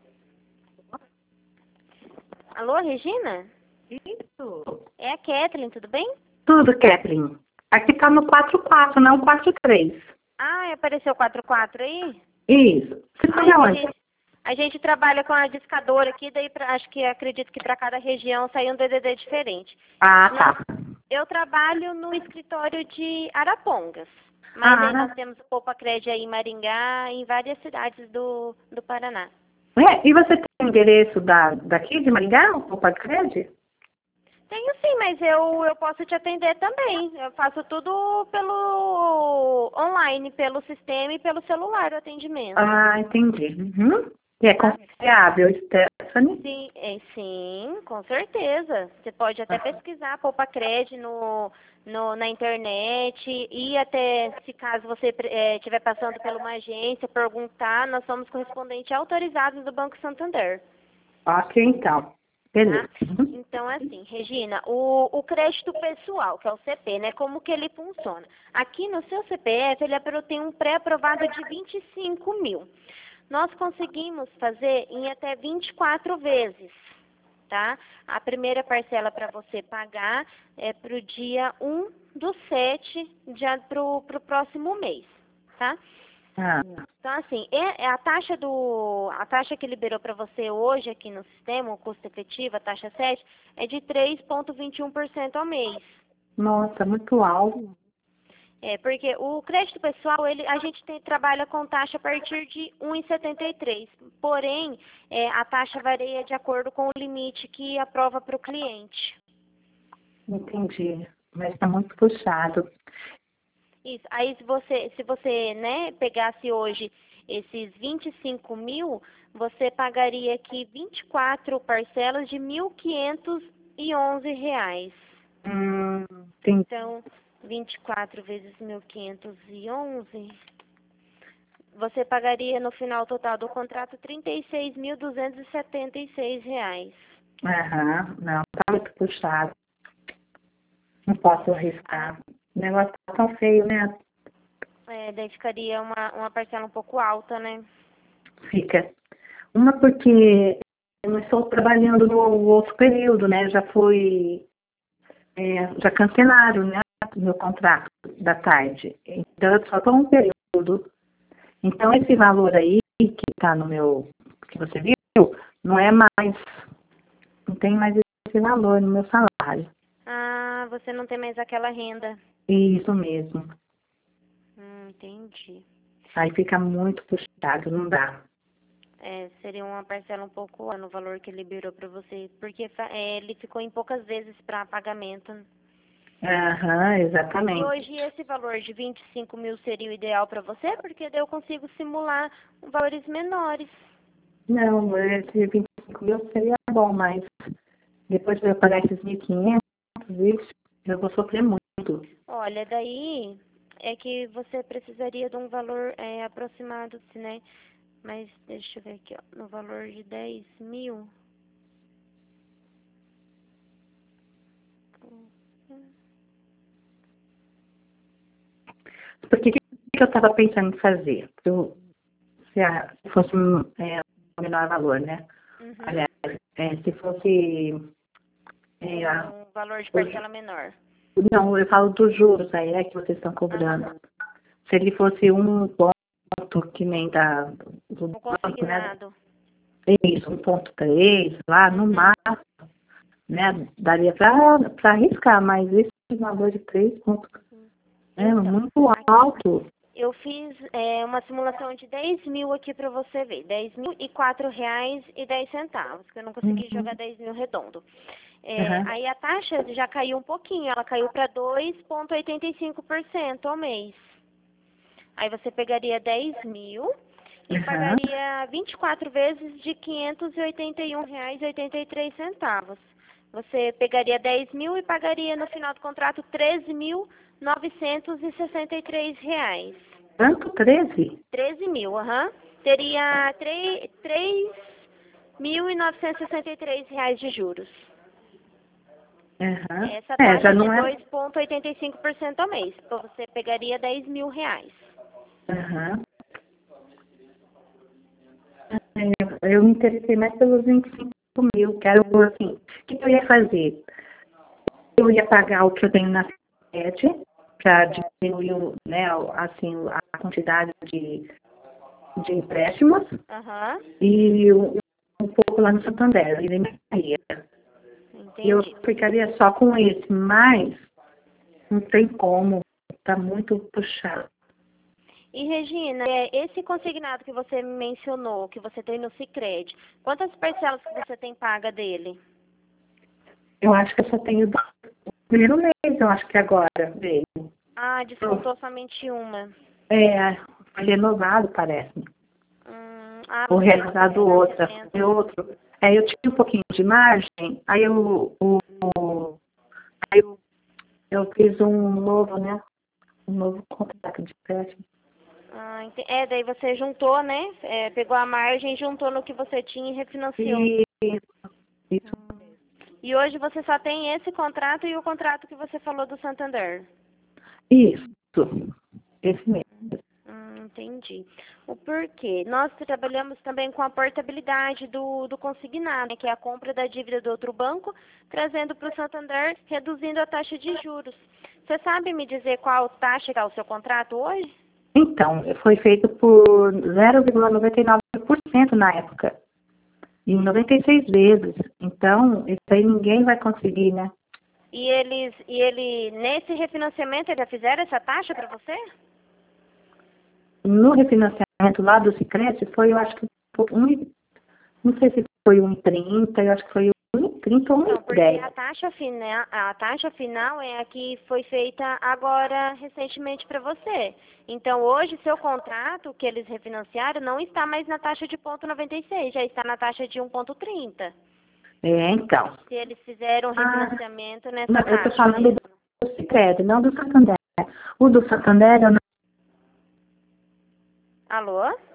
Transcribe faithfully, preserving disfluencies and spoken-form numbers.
Alô, Regina? Isso. É a Kathleen, tudo bem? Tudo, Kathleen. Aqui tá no quatro quatro, não quatro três. Ah, apareceu quatro quatro aí? Isso. Você tá Aí a onde? gente, a gente trabalha com a discadora aqui, daí pra, acho que acredito que para cada região sai um D D D diferente. Ah, Nós, tá. eu trabalho no escritório de Arapongas, mas aí nós Ah, temos o Poupa Crédito aí em Maringá e em várias cidades do, do Paraná. é, e você tem o endereço da, daqui de Maringá, o Pacred? Tenho sim, mas eu, eu posso te atender também. Eu faço tudo pelo online, pelo sistema e pelo celular o atendimento. Ah, entendi. Uhum. E é Tá? confiável, Stephanie? Sim, é, sim, com certeza. Você pode até pesquisar Poupa Cred no, no, na internet e até, se caso você estiver passando por uma agência, perguntar, nós somos correspondentes autorizados do Banco Santander. Ok, então. Beleza. Tá? Então, assim, Regina, o, o crédito pessoal, que é o C P, né? Como que ele funciona? Aqui no seu C P F, ele apro- tem um pré-aprovado de vinte e cinco mil. Nós conseguimos fazer em até vinte e quatro vezes, tá? A primeira parcela para você pagar é para o dia um do sete, para o próximo mês, tá? Ah, Então, assim, é, é a taxa do. A taxa que liberou para você hoje aqui no sistema, o custo efetivo, a taxa sete, é de três vírgula vinte e um por cento ao mês. nossa, muito alto. É, porque o crédito pessoal, ele, a gente tem, trabalha com taxa a partir de um vírgula setenta e três. Porém, é, a taxa varia de acordo com o limite que aprova para o cliente. Entendi. Mas está muito puxado. Isso. Aí se você, se você, né, pegasse hoje esses vinte e cinco mil, você pagaria aqui vinte e quatro parcelas de mil quinhentos e onze reais. Hum, entendi. Então, vinte e quatro vezes mil quinhentos e onze, você pagaria no final total do contrato trinta e seis mil duzentos e setenta e seis reais. Aham, não, tá muito puxado. Não posso arriscar. O negócio tá tão feio, né? É, daí ficaria uma, uma parcela um pouco alta, né? Fica. Uma porque eu não estou trabalhando no outro período, né? Já fui, é, já cancelaram, né? O meu contrato da tarde. Então eu só estou um período. Então esse valor aí que está no meu, que você viu, não é mais, não tem mais esse valor no meu salário. Ah, você não tem mais aquela renda. Isso mesmo. Hum, entendi. Aí fica muito puxado, não dá. É, seria uma parcela um pouco no valor que ele liberou para você, porque fa- é, ele ficou em poucas vezes para pagamento. Aham, E exatamente. hoje esse valor de vinte e cinco mil seria o ideal para você, porque daí eu consigo simular valores menores. Não, esse vinte e cinco mil seria bom, mas depois de eu pagar esses mil e quinhentos, isso, eu vou sofrer muito. Olha, daí é que você precisaria de um valor é, aproximado, né? Mas deixa eu ver aqui, ó, no valor de dez mil. Porque o que que eu estava pensando em fazer? Eu, se, a, se fosse um, é, um menor valor, né? Uhum. Aliás, é, se fosse... É, a- Um valor de os- parcela menor. não, eu falo dos juros aí, é que vocês estão cobrando. Aham. Se ele fosse um ponto que nem da, do Um banco, né? consignado. Isso, um ponto três, lá no Uhum. máximo, né? Daria para arriscar, mas esse valor de três pontos é Então, muito aqui alto. eu fiz é, uma simulação de dez mil aqui para você ver. Dez mil e quatro reais e dez centavos, que eu não consegui Uhum. jogar dez mil redondo. É, Aham. aí a taxa já caiu um pouquinho, ela caiu para dois vírgula oitenta e cinco por cento ao mês. Aí você pegaria dez mil e Aham. pagaria vinte e quatro vezes de quinhentos e oitenta e um reais e oitenta e três centavos. Você pegaria dez mil e pagaria no final do contrato treze mil novecentos e sessenta e três reais. Tanto treze? treze mil, aham. Teria três mil e novecentos e sessenta e três reais de juros. Aham. Essa É, taxa já é de não é. dois vírgula oitenta e cinco por cento ao mês. Então você pegaria dez mil reais. Aham. É, Eu me interessei mais pelos vinte e cinco mil. Quero, assim, o que eu ia fazer? Eu ia pagar o que eu tenho na sede, para diminuir, né, assim, a quantidade de, de empréstimos, Aham. e um, um pouco lá no Santander, e me daria. Eu Entendi. ficaria só com esse, mas não tem como, está muito puxado. E, Regina, é, esse consignado que você mencionou, que você tem no Sicredi, quantas parcelas que você tem paga dele? Eu acho que eu só tenho o primeiro mês, eu acho que agora veio. Ah, descontou somente uma. É, foi renovado, parece. Hum, ah, Ou você fez o renovado outra, refinanciamento. foi outro. Aí eu tinha um pouquinho de margem, aí eu, o, o- aí eu, eu fiz um novo, né? Um novo contrato de empréstimo. Ah, ente- é, daí você juntou, né? É, pegou a margem, juntou no que você tinha e refinanciou. E isso, E hoje você só tem esse contrato e o contrato que você falou do Santander. isso, esse mesmo. Hum, entendi. O porquê? Nós trabalhamos também com a portabilidade do, do consignado, né, que é a compra da dívida do outro banco, trazendo para o Santander, reduzindo a taxa de juros. Você sabe me dizer qual taxa que é o seu contrato hoje? Então, foi feito por zero vírgula noventa e nove por cento na época. Em noventa e seis vezes. Então, isso aí ninguém vai conseguir, né? E eles, e ele, nesse refinanciamento, eles já fizeram essa taxa para você? No refinanciamento lá do Sicredi foi, eu acho que, um, e- não sei se foi um e trinta, eu acho que foi um e trinta ou um Não, e porque dez. a taxa final, a taxa final é a que foi feita agora recentemente para você. Então hoje seu contrato que eles refinanciaram não está mais na taxa de ponto noventa e seis, já está na taxa de um ponto trinta. É, então. Se eles fizeram Ah, refinanciamento nessa não, eu tô taxa falando mesmo. do Sicredi, não do Santander. O do Santander eu não Alô?